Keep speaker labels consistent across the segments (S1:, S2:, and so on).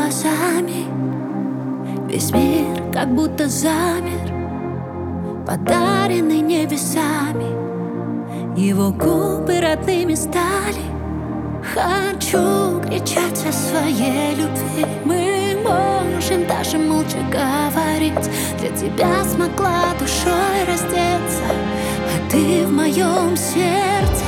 S1: глазами. Весь мир как будто замер, подаренный небесами. Его губы родными стали. Хочу кричать о своей любви. Мы можем даже молча говорить. Для тебя смогла душой раздеться, а ты в моем сердце.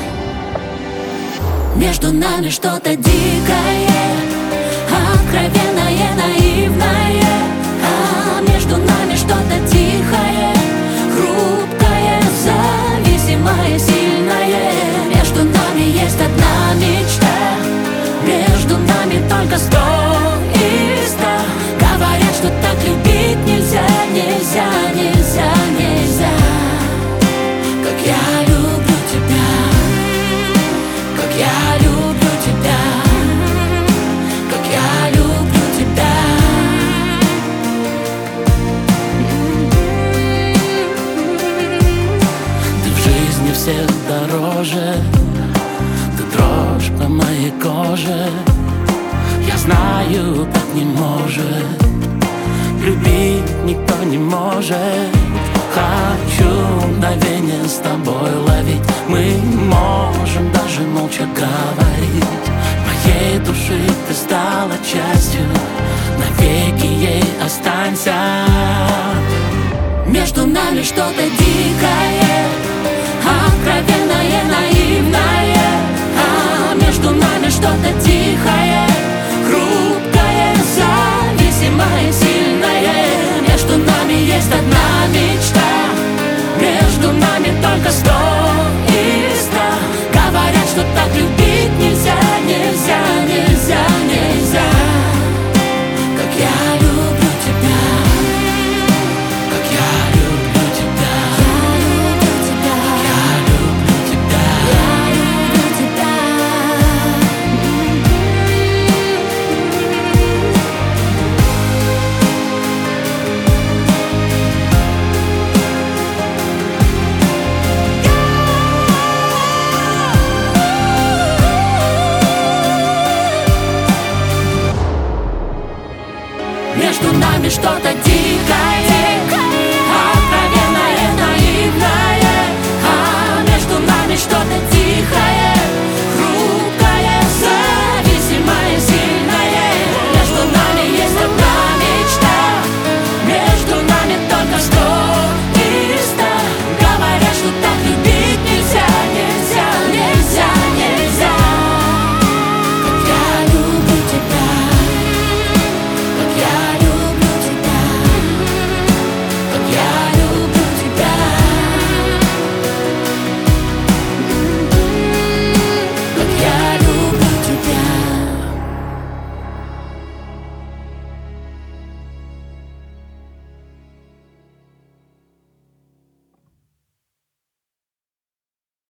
S1: Между нами что-то дикое, откровенное, наивное. А между нами что-то тихое, хрупкое, зависимое, сильное. Между нами есть одна мечта, между нами только 100 и 100. Говорят, что так любить нельзя, нельзя, нельзя, нельзя. Как я люблю тебя, как я люблю тебя, как я люблю тебя. Ты в жизни всех дороже, ты дрожь по моей коже. Я знаю, так не может, любить никто не может. Хочу мгновение с тобой ловить. Мы можем даже молча говорить. Моей души ты стала частью, навеки ей останься. Между нами что-то дикое, откровенное, наивное. А между нами что-то тихое, хрупкое, зависимое, сильное. Между нами есть одна мечта, между нами только 100 и 100. Говорят, что так любить нельзя, нельзя, нельзя, нельзя. Как я люблю тебя, как я люблю тебя, как я люблю тебя, я люблю тебя. Между нами что-то дикое,